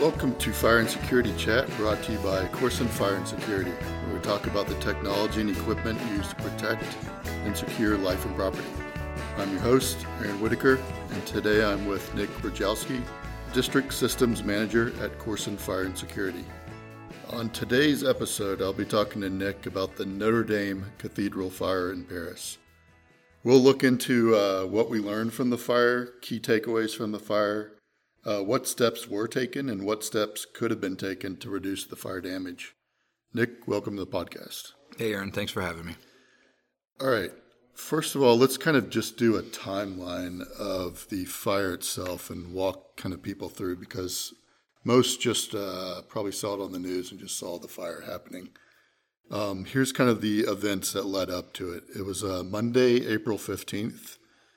Welcome to Fire and Security Chat, brought to you by Corson Fire and Security, where we talk about the technology and equipment used to protect and secure life and property. I'm your host, Aaron Whitaker, and today I'm with Nick Brajowski, District Systems Manager at Corson Fire and Security. On today's episode, I'll be talking to Nick about the Notre Dame Cathedral fire in Paris. We'll look into what we learned from the fire, key takeaways from the fire, what steps were taken, and what steps could have been taken to reduce the fire damage. Nick, welcome to the podcast. Hey, Aaron. Thanks for having me. All right. First of all, let's kind of just do a timeline of the fire itself and walk kind of people through, because most just probably saw it on the news and just saw the fire happening. Here's kind of the events that led up to it. It was Monday, April 15th.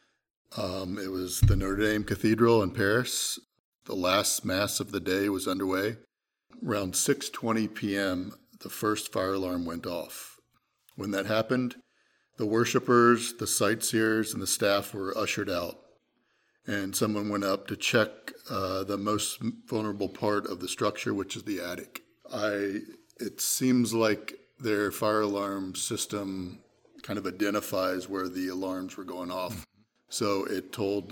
It was the Notre Dame Cathedral in Paris. The last mass of the day was underway. Around 6:20 p.m., the first fire alarm went off. When that happened, the worshipers, the sightseers, and the staff were ushered out, and someone went up to check the most vulnerable part of the structure, which is the attic. It seems like their fire alarm system kind of identifies where the alarms were going off. So it told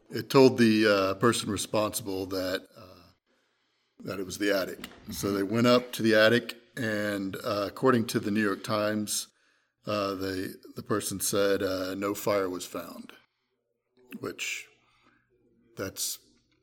the person responsible that it was the attic. So they went up to the attic, and according to the New York Times, the person said no fire was found, which that's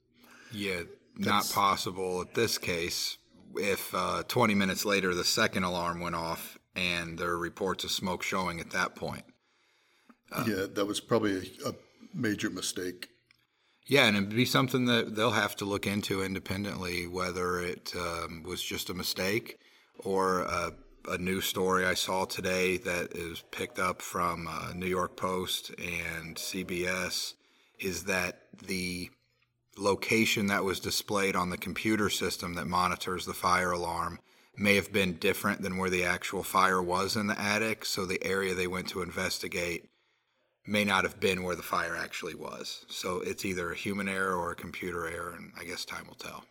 not possible at this case. If 20 minutes later the second alarm went off and there are reports of smoke showing at that point. That was probably a major mistake. Yeah, and it'd be something that they'll have to look into independently, whether it was just a mistake or a news story I saw today that is picked up from New York Post and CBS is that the location that was displayed on the computer system that monitors the fire alarm may have been different than where the actual fire was in the attic, so the area they went to investigate may not have been where the fire actually was. So it's either a human error or a computer error, and I guess time will tell.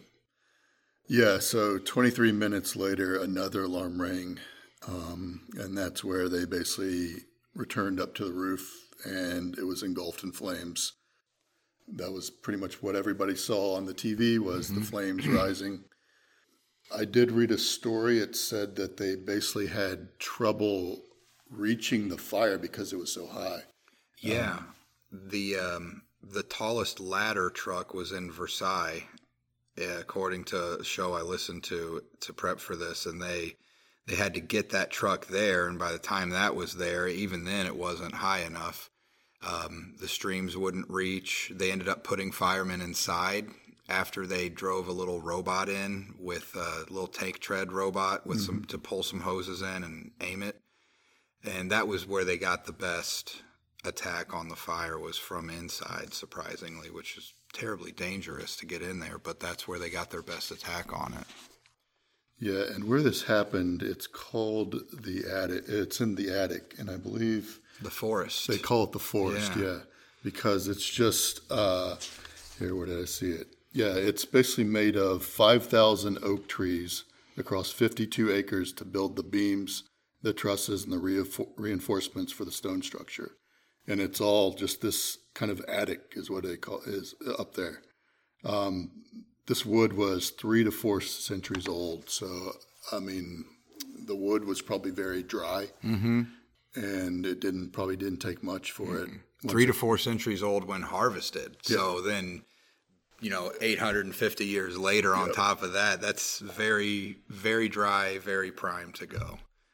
Yeah, so 23 minutes later, another alarm rang, and that's where they basically returned up to the roof, and it was engulfed in flames. That was pretty much what everybody saw on the TV was the flames rising. I did read a story. It said that they basically had trouble reaching the fire because it was so high. Yeah. The tallest ladder truck was in Versailles, according to a show I listened to prep for this, and they had to get that truck there, and by the time that was there, even then it wasn't high enough. The streams wouldn't reach. They ended up putting firemen inside after they drove a little robot in with a little tank tread robot with some to pull some hoses in and aim it. And that was where they got the best attack on the fire, was from inside, surprisingly, which is terribly dangerous to get in there, but that's where they got their best attack on it. Yeah, and where this happened, it's called the attic. It's in the attic, and I believe the forest. They call it the forest, yeah because it's just here. Where did I see it? Yeah, it's basically made of 5,000 oak trees across 52 acres to build the beams, the trusses, and the reinforcements for the stone structure. And it's all just this kind of attic is what they call is up there. This wood was 3 to 4 centuries old. So, I mean, the wood was probably very dry, and it probably didn't take much for it. 3 to 4 centuries old when harvested. Yeah. So then, 850 years later on top of that, that's very, very dry, very prime to go.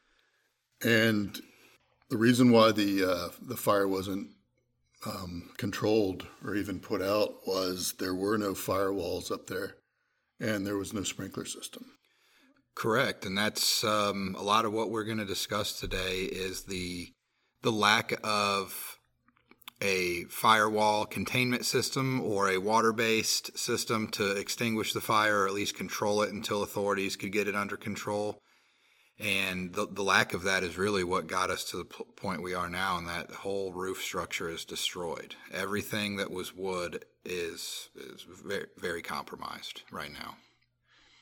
And the reason why the fire wasn't controlled or even put out was there were no firewalls up there, and there was no sprinkler system. Correct, and that's a lot of what we're going to discuss today is the lack of a firewall containment system or a water-based system to extinguish the fire or at least control it until authorities could get it under control. And the lack of that is really what got us to the point we are now, and that whole roof structure is destroyed. Everything that was wood is very, very compromised right now.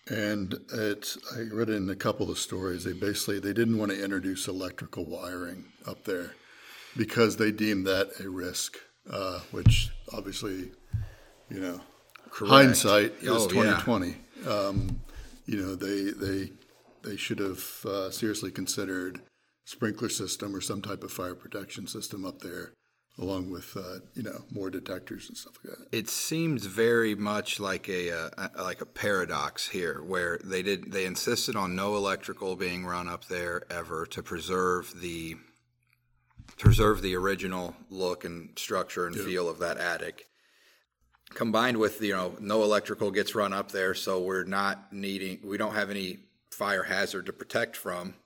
And I read in a couple of stories, they didn't want to introduce electrical wiring up there because they deemed that a risk, which obviously, you know, Correct. hindsight is Oh, yeah. 2020. You know, they should have seriously considered sprinkler system or some type of fire protection system up there, along with you know, more detectors and stuff like that. It seems very much like a paradox here, where they insisted on no electrical being run up there ever to preserve the original look and structure and feel of that attic, combined with, you know, no electrical gets run up there, so we don't have any fire hazard to protect from.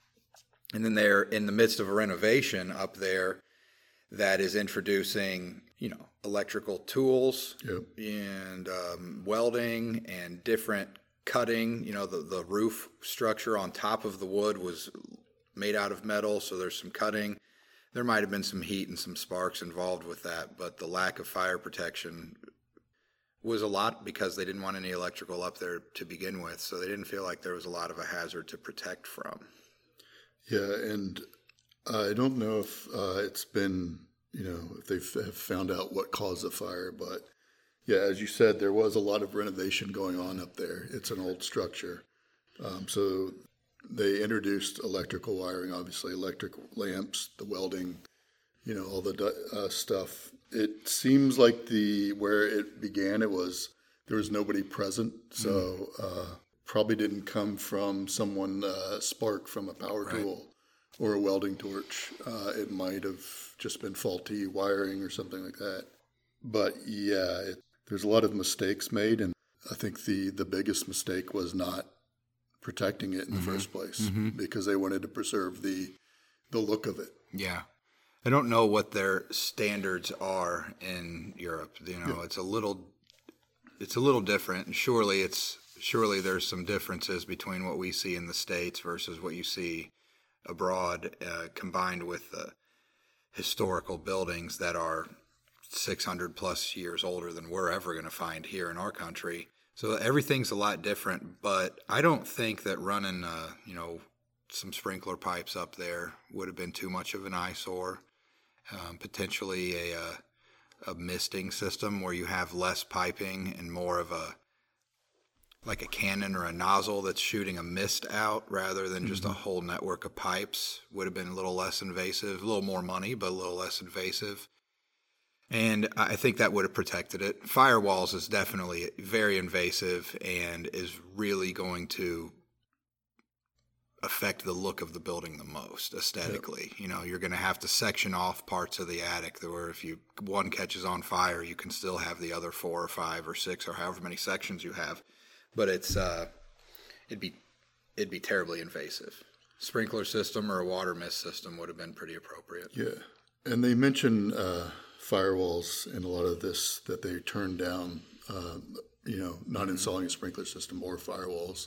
And then they're in the midst of a renovation up there that is introducing, you know, electrical tools and welding and different cutting. You know, the roof structure on top of the wood was made out of metal, so there's some cutting. There might have been some heat and some sparks involved with that, but the lack of fire protection was a lot because they didn't want any electrical up there to begin with, so they didn't feel like there was a lot of a hazard to protect from. Yeah, and I don't know if it's been, you know, if they have found out what caused the fire, but yeah, as you said, there was a lot of renovation going on up there. It's an old structure. So they introduced electrical wiring, obviously, electric lamps, the welding, you know, all the stuff. It seems like where it began, there was nobody present, so probably didn't come from someone spark from a power tool or a welding torch. It might have just been faulty wiring or something like that. But yeah, there's a lot of mistakes made, and I think the biggest mistake was not protecting it in the first place because they wanted to preserve the look of it. Yeah. I don't know what their standards are in Europe. You know, it's a little different, and surely there's some differences between what we see in the States versus what you see abroad, combined with the historical buildings that are 600 plus years older than we're ever going to find here in our country. So everything's a lot different, but I don't think that running, you know, some sprinkler pipes up there would have been too much of an eyesore. Potentially a misting system where you have less piping and more of like a cannon or a nozzle that's shooting a mist out rather than just a whole network of pipes would have been a little less invasive, a little more money, but a little less invasive. And I think that would have protected it. Firewalls is definitely very invasive and is really going to affect the look of the building the most aesthetically. Yep. You know, you're going to have to section off parts of the attic where if one catches on fire, you can still have the other 4 or 5 or 6 or however many sections you have. But it'd be terribly invasive. Sprinkler system or a water mist system would have been pretty appropriate. Yeah, and they mention firewalls in a lot of this that they turned down. You know, not installing a sprinkler system or firewalls.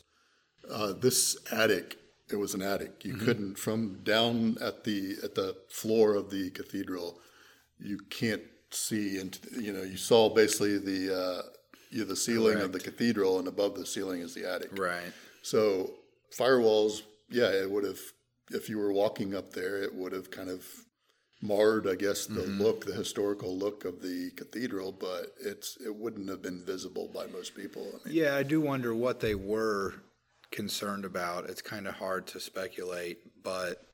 This attic. It was an attic. You couldn't, from down at the floor of the cathedral, you can't see into. You know, you saw basically the ceiling of the cathedral, and above the ceiling is the attic. Right. So firewalls, yeah, it would have. If you were walking up there, it would have kind of marred, I guess, the look, the historical look of the cathedral. But it wouldn't have been visible by most people. I mean, yeah, I do wonder what they were concerned about. It's kind of hard to speculate, but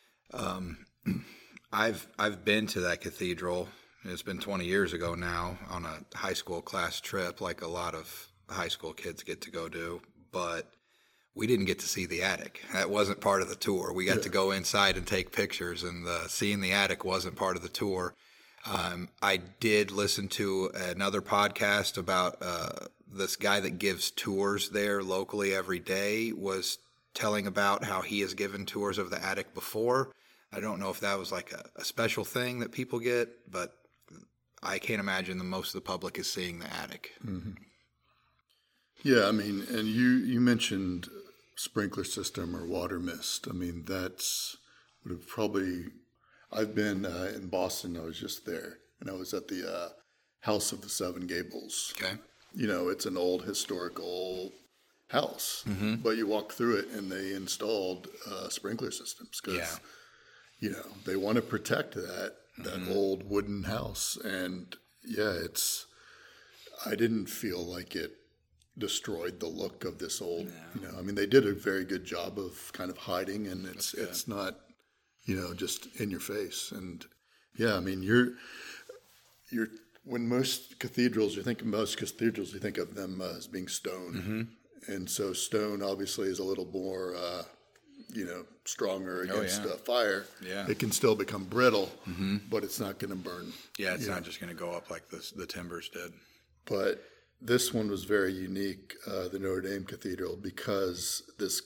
I've been to that cathedral. It's been 20 years ago now on a high school class trip, like a lot of high school kids get to go do, but we didn't get to see the attic. That wasn't part of the tour. We got to go inside and take pictures, and seeing the attic wasn't part of the tour. I did listen to another podcast about this guy that gives tours there locally every day was telling about how he has given tours of the attic before. I don't know if that was like a special thing that people get, but I can't imagine that most of the public is seeing the attic. Mm-hmm. Yeah, I mean, and you mentioned sprinkler system or water mist. I mean, that's would have probably. I've been in Boston. I was just there, and I was at the House of the Seven Gables. Okay. You know, it's an old historical house, but you walk through it and they installed sprinkler systems because they want to protect that old wooden house. And I didn't feel like it destroyed the look of this old, I mean, they did a very good job of kind of hiding, and it's not, just in your face. And I mean, you're when most cathedrals, you think of them as being stone. And so stone obviously is a little more, stronger against fire. Yeah. It can still become brittle, but it's not going to burn. Yeah, it's not just going to go up like the timbers did. But this one was very unique, the Notre Dame Cathedral, because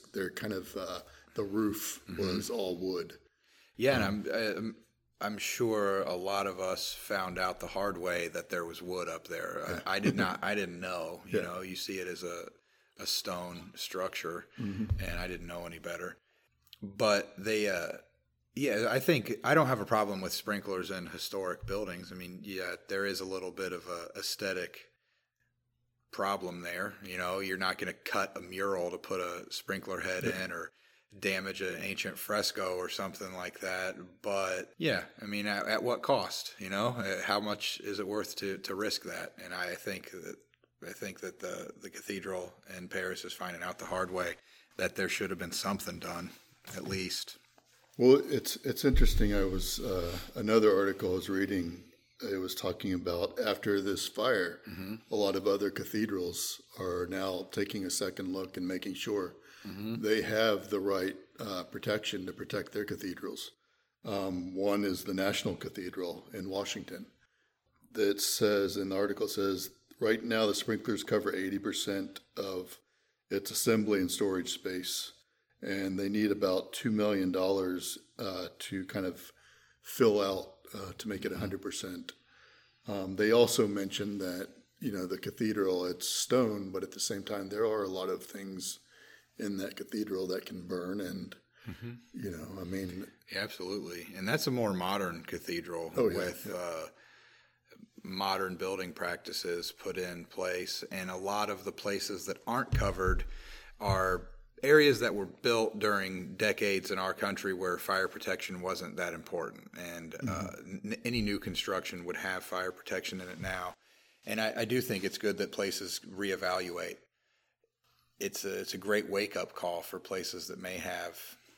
the roof was all wood. Yeah, and I'm sure a lot of us found out the hard way that there was wood up there. I didn't know. You see it as a stone structure, and I didn't know any better. But they, I think I don't have a problem with sprinklers in historic buildings. I mean, there is a little bit of a aesthetic problem there. You're not going to cut a mural to put a sprinkler head in or damage an ancient fresco or something like that. But I mean, at what cost? How much is it worth to risk that? And I think that the cathedral in Paris is finding out the hard way that there should have been something done, at least. Well, it's interesting. I was another article I was reading. It was talking about after this fire, a lot of other cathedrals are now taking a second look and making sure they have the right protection to protect their cathedrals. One is the National Cathedral in Washington. That says, in the article says, right now the sprinklers cover 80% of its assembly and storage space, and they need about $2 million to kind of fill out to make it 100%. They also mentioned that, the cathedral, it's stone, but at the same time, there are a lot of things in that cathedral that can burn. And, I mean. Yeah, absolutely. And that's a more modern cathedral with modern building practices put in place. And a lot of the places that aren't covered are areas that were built during decades in our country where fire protection wasn't that important. And any new construction would have fire protection in it now. And I do think it's good that places reevaluate. It's a great wake-up call for places that may have,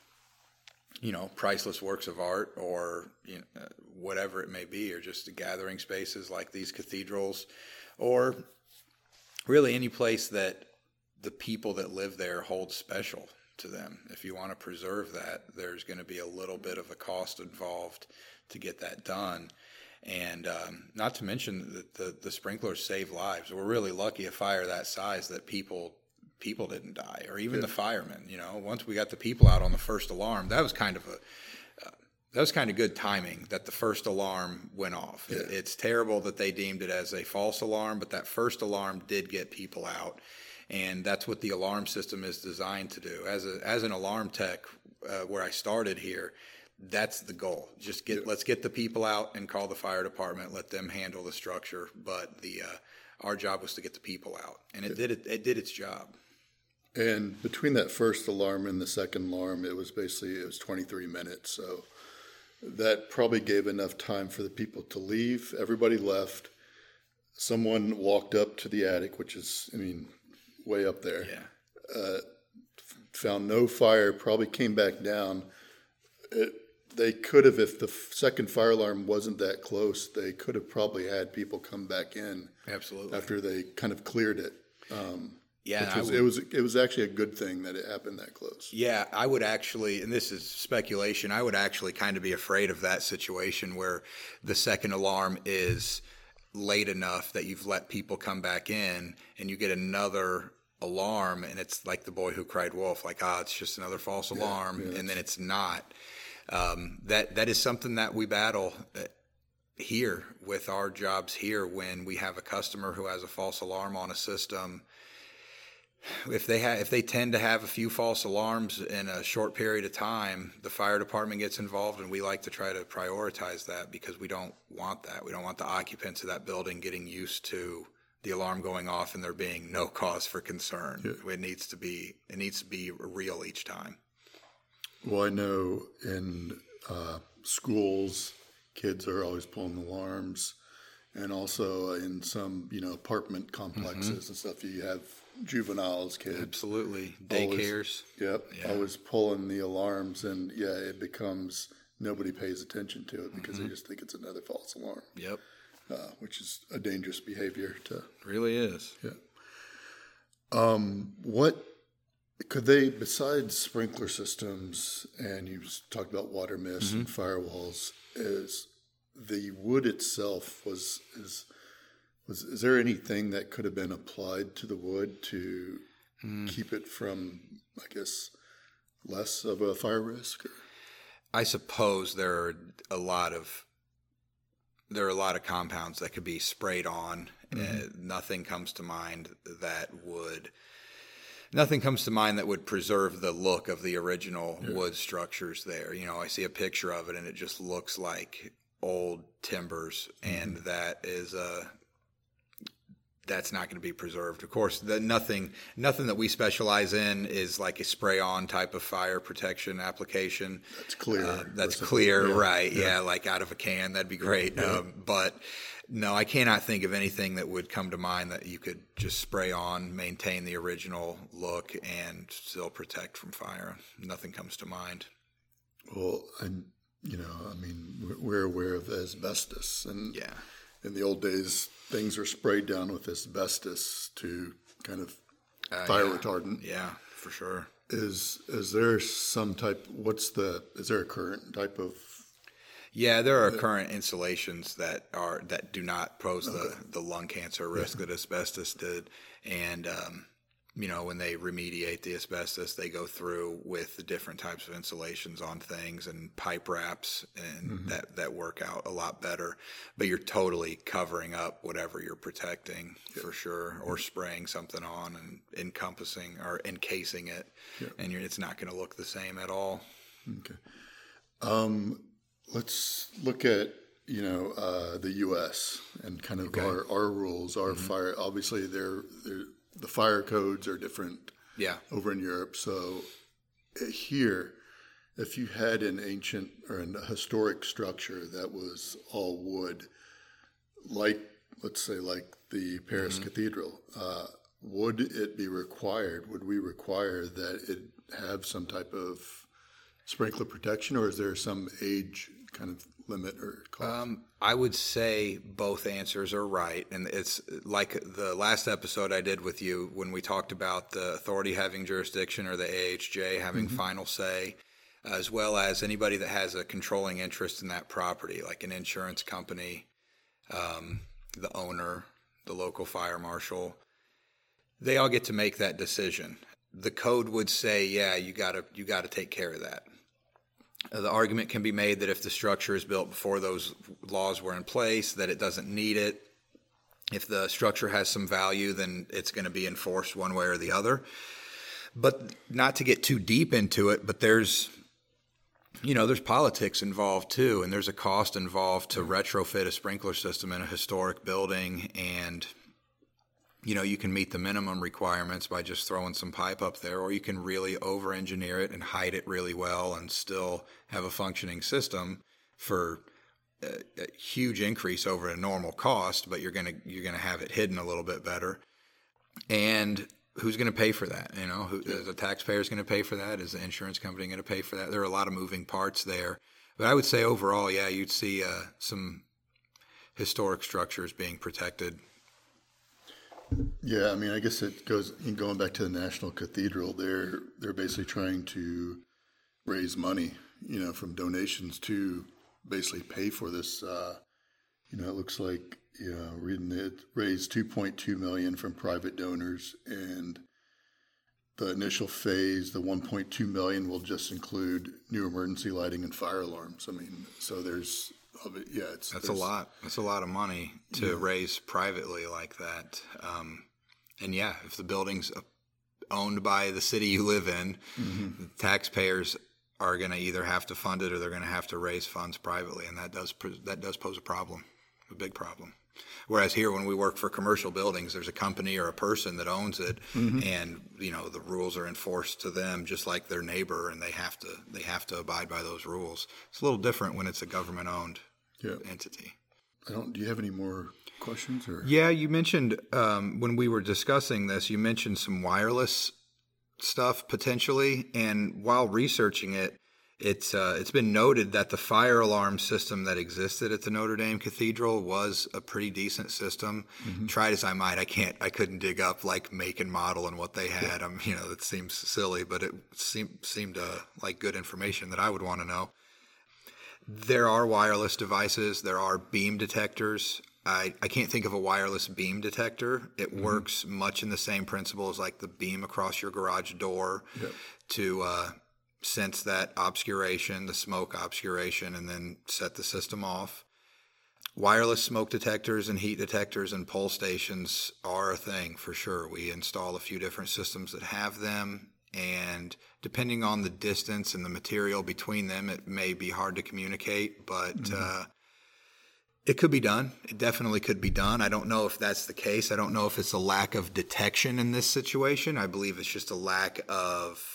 priceless works of art or whatever it may be, or just gathering spaces like these cathedrals, or really any place that the people that live there hold special to them. If you want to preserve that, there's going to be a little bit of a cost involved to get that done. And not to mention that the sprinklers save lives. We're really lucky a fire that size that people didn't die, or even the firemen. Once we got the people out on the first alarm, that was kind of good timing that the first alarm went off. Yeah. It's terrible that they deemed it as a false alarm, but that first alarm did get people out. And that's what the alarm system is designed to do. As an alarm tech, where I started here, that's the goal. Let's get the people out and call the fire department. Let them handle the structure. But our job was to get the people out, and it did its job. And between that first alarm and the second alarm, it was 23 minutes. So that probably gave enough time for the people to leave. Everybody left. Someone walked up to the attic, which is, way up there. Yeah. Found no fire, probably came back down. They could have, if the second fire alarm wasn't that close, they could have probably had people come back in. Absolutely. After they kind of cleared it. Yeah, it was actually a good thing that it happened that close. Yeah, I would actually, and this is speculation, I would actually kind of be afraid of that situation where the second alarm is late enough that you've let people come back in, and you get another alarm, and it's like the boy who cried wolf, like, it's just another false alarm, and then it's not. That is something that we battle here with our jobs here when we have a customer who has a false alarm on a system. If they tend to have a few false alarms in a short period of time, the fire department gets involved, and we like to try to prioritize that because we don't want that. We don't want the occupants of that building getting used to the alarm going off and there being no cause for concern. Yeah. It needs to be real each time. Well, I know in schools, kids are always pulling alarms, and also in some apartment complexes and stuff. You have juveniles, kids. Absolutely, daycares. Always pulling the alarms, and it becomes nobody pays attention to it because they just think it's another false alarm. Yep. Which is a dangerous behavior to. Really is. Yeah. What could they, besides sprinkler systems, and you talked about water mist and firewalls, is the wood itself is there anything that could have been applied to the wood to keep it from, I guess, less of a fire risk? Or? I suppose there are a lot of compounds that could be sprayed on. Nothing comes to mind that would preserve the look of the original wood structures there. I see a picture of it and it just looks like old timbers, and that's not going to be preserved. Of course, nothing that we specialize in is like a spray-on type of fire protection application. That's clear. That's clear, right? Yeah, like out of a can. That'd be great. Yeah. But no, I cannot think of anything that would come to mind that you could just spray on, maintain the original look, and still protect from fire. Nothing comes to mind. Well, and we're aware of asbestos, and in the old days, things were sprayed down with asbestos to kind of fire retardant. Yeah, for sure. Is there some type? Is there a current type of? Yeah, there are current insulations that do not pose the lung cancer risk that asbestos did, and when they remediate the asbestos, they go through with the different types of insulations on things and pipe wraps, and that work out a lot better. But you're totally covering up whatever you're protecting for sure, or spraying something on and encompassing or encasing it, and it's not going to look the same at all. Okay. Let's look at the U.S. and kind of our rules, our fire. Obviously, the fire codes are different over in Europe. So here, if you had an ancient or a historic structure that was all wood, let's say the Paris Cathedral, would it be required? Would we require that it have some type of sprinkler protection, or is there some age kind of limit or cost? I would say both answers are right. And it's like the last episode I did with you when we talked about the authority having jurisdiction, or the AHJ having final say, as well as anybody that has a controlling interest in that property, like an insurance company, the owner, the local fire marshal. They all get to make that decision. The code would say, you got to take care of that. The argument can be made that if the structure is built before those laws were in place, that it doesn't need it. If the structure has some value, then it's going to be enforced one way or the other. But not to get too deep into it, but there's politics involved too, and there's a cost involved to retrofit a sprinkler system in a historic building, and you can meet the minimum requirements by just throwing some pipe up there, or you can really over-engineer it and hide it really well and still have a functioning system for a huge increase over a normal cost, but you're gonna have it hidden a little bit better. And who's going to pay for that? Is the taxpayer's going to pay for that? Is the insurance company going to pay for that? There are a lot of moving parts there. But I would say overall, you'd see some historic structures being protected. Yeah, I guess it goes going back to the National Cathedral. They're basically trying to raise money, from donations to basically pay for this. It looks like reading it raised $2.2 million from private donors, and the initial phase, the $1.2 million, will just include new emergency lighting and fire alarms. So there's. That's a lot. That's a lot of money to raise privately like that. And if the building's owned by the city you live in, the taxpayers are going to either have to fund it or they're going to have to raise funds privately, and that does pose a problem, a big problem. Whereas here, when we work for commercial buildings, there's a company or a person that owns it, and the rules are enforced to them just like their neighbor, and they have to abide by those rules. It's a little different when it's a government-owned entity. Do you have any more questions? Or? Yeah, you mentioned when we were discussing this, you mentioned some wireless stuff potentially, and while researching it, it's been noted that the fire alarm system that existed at the Notre Dame Cathedral was a pretty decent system. Tried as I might, I couldn't dig up like make and model and what they had. It seems silly, but it seemed like good information that I would want to know. There are wireless devices. There are beam detectors. I can't think of a wireless beam detector. It works much in the same principle as like the beam across your garage door to sense that obscuration, the smoke obscuration, and then set the system off. Wireless smoke detectors and heat detectors and pole stations are a thing for sure. We install a few different systems that have them, and depending on the distance and the material between them, it may be hard to communicate, but it could be done. It definitely could be done. I don't know if that's the case. I don't know if it's a lack of detection in this situation. I believe it's just a lack of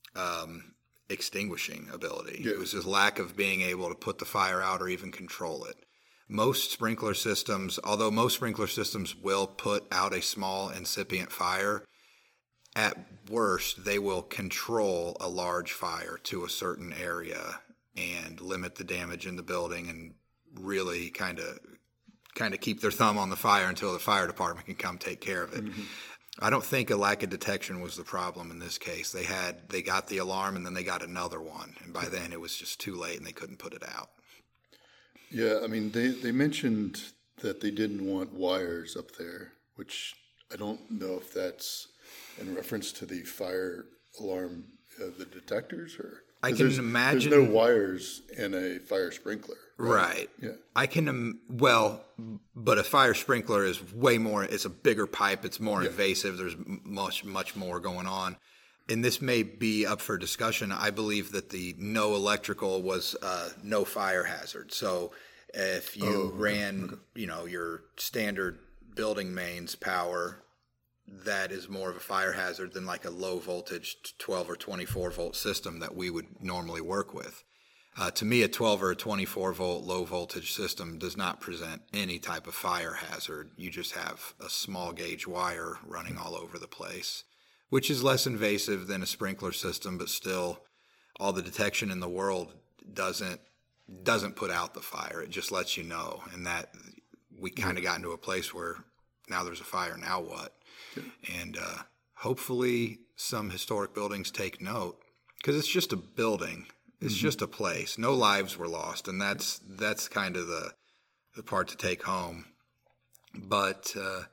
extinguishing ability. It was just lack of being able to put the fire out or even control it. Most sprinkler systems, although most sprinkler systems will put out a small incipient fire, at worst, they will control a large fire to a certain area and limit the damage in the building and really kind of keep their thumb on the fire until the fire department can come take care of it. I don't think a lack of detection was the problem in this case. They got the alarm and then they got another one, and by then it was just too late and they couldn't put it out. Yeah, I mean, they mentioned that they didn't want wires up there, which I don't know if that's in reference to the fire alarm, the detectors, or I can imagine there's no wires in a fire sprinkler. Right. Yeah. I can, but a fire sprinkler is way more, it's a bigger pipe, it's more invasive, there's much more going on. And this may be up for discussion. I believe that the no electrical was no fire hazard. So if you ran, your standard building mains power, that is more of a fire hazard than like a low voltage 12 or 24 volt system that we would normally work with. To me, a 12 or a 24 volt low voltage system does not present any type of fire hazard. You just have a small gauge wire running all over the place, which is less invasive than a sprinkler system, but still all the detection in the world doesn't put out the fire. It just lets you know. And that we kind of got into a place where now there's a fire, now what? And hopefully some historic buildings take note, because it's just a building. It's just a place. No lives were lost, and that's kind of the part to take home. But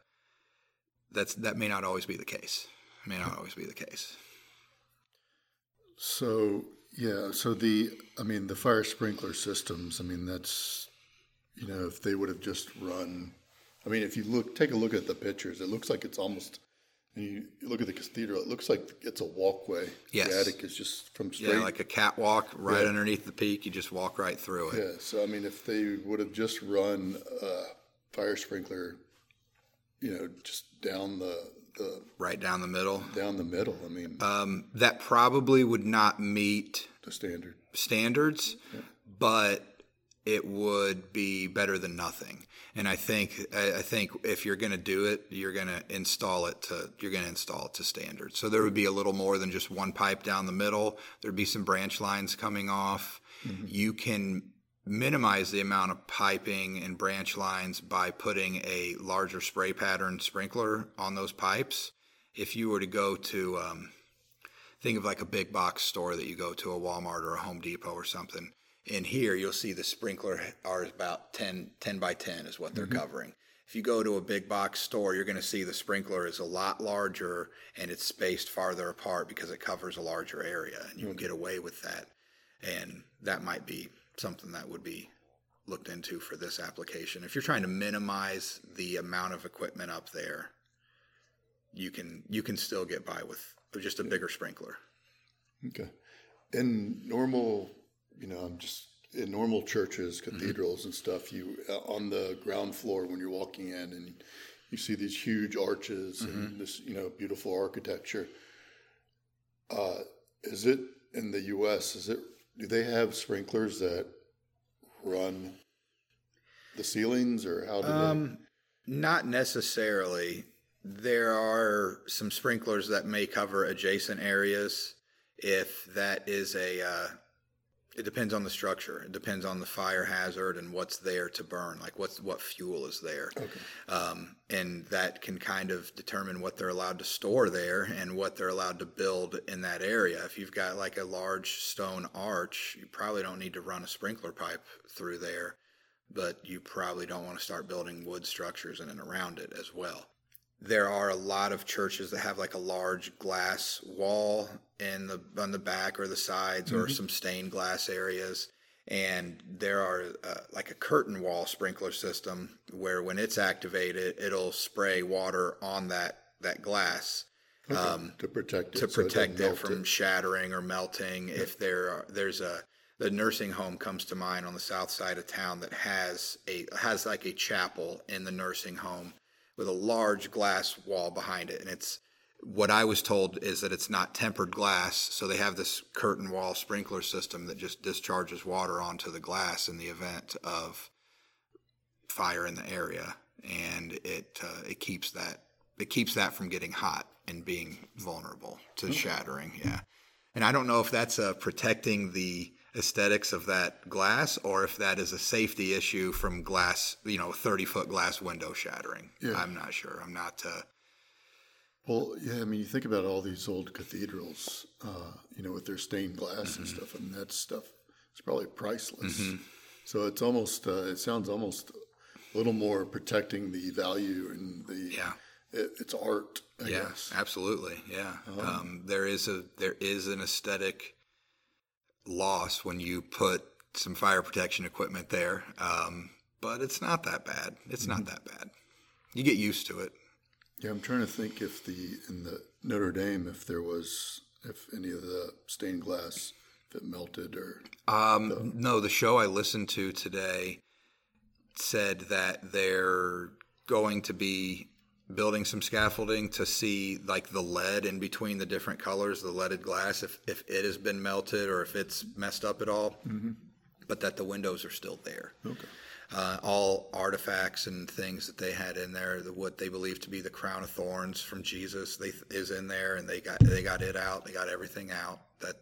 that may not always be the case. So the fire sprinkler systems. That's if they would have just run. If you take a look at the pictures, it looks like it's almost. You look at the cathedral, it looks like it's a walkway. Yes. The attic is just from straight. Yeah, like a catwalk right underneath the peak. You just walk right through it. Yeah, so if they would have just run a fire sprinkler, just down the right down the middle. Down the middle. That probably would not meet the standards, but it would be better than nothing. And I think if you're going to do it, you're going to install it to standard. So there would be a little more than just one pipe down the middle. There'd be some branch lines coming off. You can minimize the amount of piping and branch lines by putting a larger spray pattern sprinkler on those pipes. If you were to go to, think of like a big box store that you go to, a Walmart or a Home Depot or something. In here, you'll see the sprinkler are about 10 by 10 is what they're covering. If you go to a big box store, you're going to see the sprinkler is a lot larger and it's spaced farther apart because it covers a larger area, and you can get away with that. And that might be something that would be looked into for this application. If you're trying to minimize the amount of equipment up there, you can still get by with just a bigger sprinkler. Okay. In normal, I'm just in normal churches, cathedrals and stuff, you on the ground floor when you're walking in and you see these huge arches and this, beautiful architecture. Is it in the U.S., do they have sprinklers that run the ceilings, or how do they? Not necessarily. There are some sprinklers that may cover adjacent areas if that is it depends on the structure. It depends on the fire hazard and what's there to burn, like what fuel is there. Okay. And that can kind of determine what they're allowed to store there and what they're allowed to build in that area. If you've got like a large stone arch, you probably don't need to run a sprinkler pipe through there, but you probably don't want to start building wood structures in and around it as well. There are a lot of churches that have like a large glass wall on the back or the sides, or some stained glass areas. And there are like a curtain wall sprinkler system where when it's activated, it'll spray water on that glass. Okay. To protect it. To protect it from shattering or melting. Yeah. If the nursing home comes to mind on the south side of town that has like a chapel in the nursing home with a large glass wall behind it. And it's what I was told is that it's not tempered glass. So they have this curtain wall sprinkler system that just discharges water onto the glass in the event of fire in the area. And it keeps that from getting hot and being vulnerable to shattering. Yeah. And I don't know if that's protecting the aesthetics of that glass, or if that is a safety issue from glass, 30-foot glass window shattering. Yeah. I'm not sure. I'm not. Well, yeah, I mean, you think about all these old cathedrals, with their stained glass and stuff. I mean, that stuff is probably priceless. So it's almost, it sounds almost a little more protecting the value and it's art, I guess. Absolutely. Yeah. There is an aesthetic loss when you put some fire protection equipment there, but it's not that bad. It's not that bad. You get used to it. Yeah, I'm trying to think in the Notre Dame, if any of the stained glass, if it melted or. No, the show I listened to today said that they're going to be building some scaffolding to see like the lead in between the different colors, the leaded glass, if it has been melted or if it's messed up at all, but that the windows are still there. Okay. All artifacts and things that they had in there, what they believe to be the crown of thorns from Jesus, is in there, and they got it out. They got everything out that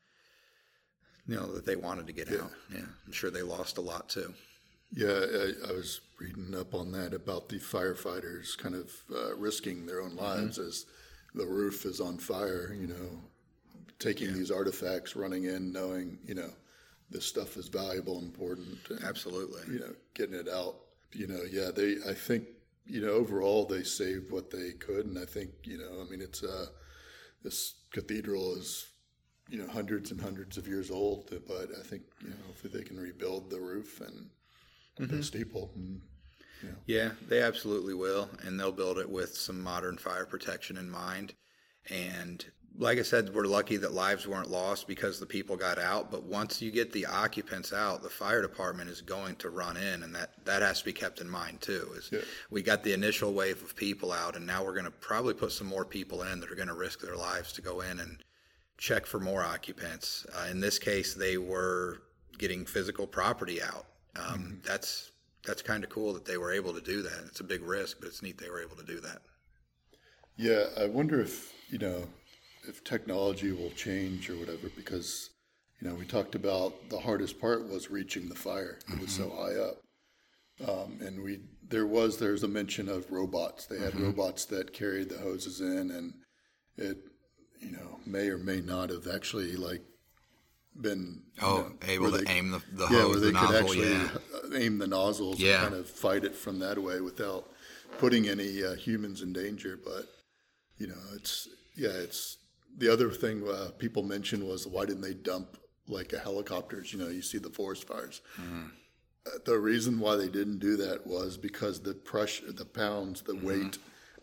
that they wanted to get out. Yeah, I'm sure they lost a lot too. Yeah, I was reading up on that about the firefighters kind of risking their own lives as the roof is on fire, taking these artifacts, running in, knowing, this stuff is valuable and important. And, absolutely. Getting it out. I think, overall they saved what they could. And I think, it's this cathedral is, hundreds and hundreds of years old, but I think, if they can rebuild the roof and the steeple. Yeah, they absolutely will, and they'll build it with some modern fire protection in mind. And like I said, we're lucky that lives weren't lost because the people got out. But once you get the occupants out, the fire department is going to run in, and that has to be kept in mind too. We got the initial wave of people out, and now we're going to probably put some more people in that are going to risk their lives to go in and check for more occupants. In this case, they were getting physical property out. That's kind of cool that they were able to do that. It's a big risk, but it's neat they were able to do that. Yeah, I wonder if technology will change or whatever, because, we talked about the hardest part was reaching the fire. It was so high up. And there's a mention of robots. They had robots that carried the hoses in, and it, may or may not have actually been able to aim the hose, where they the could nozzle, actually aim the nozzles and kind of fight it from that way without putting any humans in danger. But it's the other thing people mentioned was, why didn't they dump like helicopters? You see the forest fires. The reason why they didn't do that was because the pressure, the pounds, the weight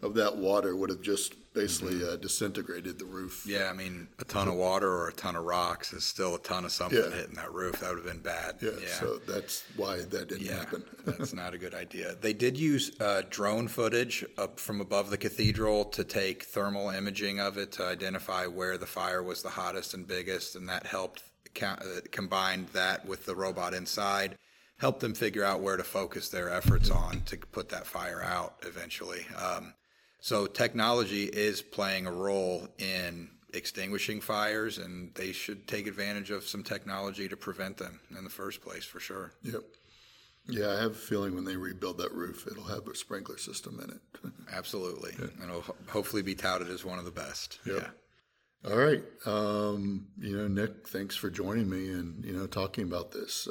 of that water would have just basically disintegrated the roof. Yeah, I mean, a ton of water or a ton of rocks is still a ton of something hitting that roof. That would have been bad. Yeah, so that's why that didn't happen. That's not a good idea. They did use drone footage up from above the cathedral to take thermal imaging of it to identify where the fire was the hottest and biggest, and that helped combine that with the robot inside, helped them figure out where to focus their efforts on to put that fire out eventually. So technology is playing a role in extinguishing fires, and they should take advantage of some technology to prevent them in the first place, for sure. Yep. Yeah, I have a feeling when they rebuild that roof, it'll have a sprinkler system in it. Absolutely. Yeah. And it'll hopefully be touted as one of the best. Yep. Yeah. All right. Nick, thanks for joining me and, talking about this.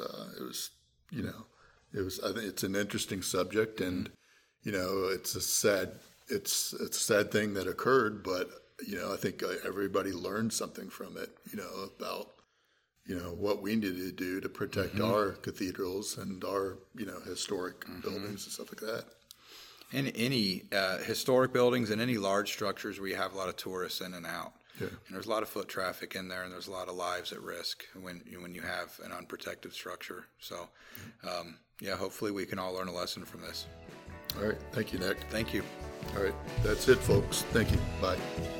I think it's an interesting subject, and, it's a sad thing that occurred, but, I think everybody learned something from it, about, what we needed to do to protect our cathedrals and our, historic buildings and stuff like that. And any historic buildings and any large structures where you have a lot of tourists in and out. Yeah. And there's a lot of foot traffic in there, and there's a lot of lives at risk when you have an unprotected structure. So, hopefully we can all learn a lesson from this. All right. Thank you, Nick. Thank you. All right. That's it, folks. Thank you. Bye.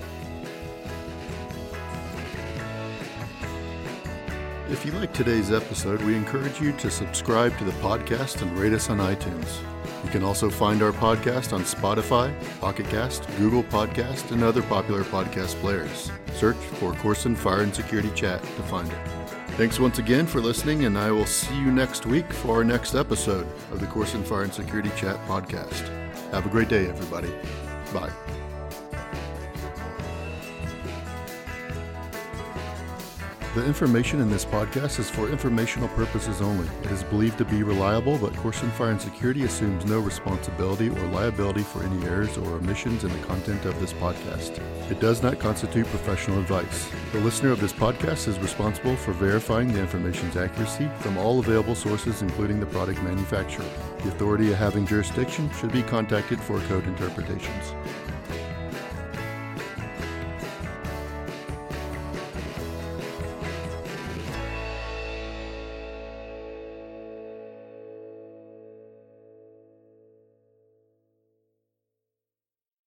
If you liked today's episode, we encourage you to subscribe to the podcast and rate us on iTunes. You can also find our podcast on Spotify, Pocket Cast, Google Podcast, and other popular podcast players. Search for Corson Fire and Security Chat to find it. Thanks once again for listening, and I will see you next week for our next episode of the Corson Fire and Security Chat podcast. Have a great day, everybody. Bye. The information in this podcast is for informational purposes only. It is believed to be reliable, but Corson Fire and Security assumes no responsibility or liability for any errors or omissions in the content of this podcast. It does not constitute professional advice. The listener of this podcast is responsible for verifying the information's accuracy from all available sources, including the product manufacturer. The authority having jurisdiction should be contacted for code interpretations.